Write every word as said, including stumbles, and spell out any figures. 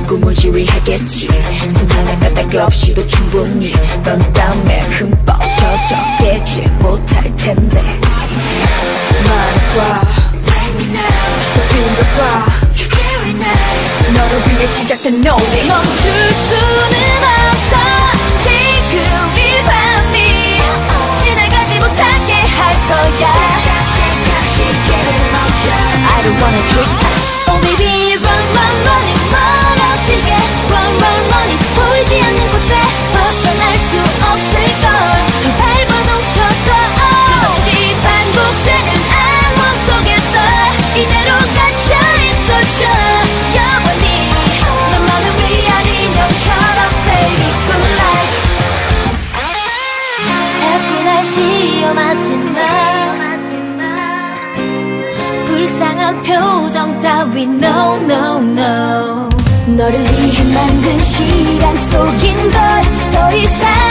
내 꿈을 지휘하겠지. 손 하나 까딱 없이도 충분히 넌 땀에 흠뻑 젖어 깨지 못할 텐데. 말해봐 더 빌어봐 너를 위해 시작된 노래. 멈출 수는 없어. 지금 이 밤이 지나가지 못하게 할 거야. I don't wanna drink. Oh baby run run running 멀어지게 run run running 보이지 않는 곳에 벗어날 수 없을걸. 더 밟아 넘쳐서 끝없이 반복되는 악몽 속에서 이대로 갇혀있어줘 영원히. 넌 너를 위한 인형처럼 baby good night. 자꾸 날 시험하지 마. 불쌍한 표정 따위 no no no. 너를 위해 만든 시간 속인 걸 더 이상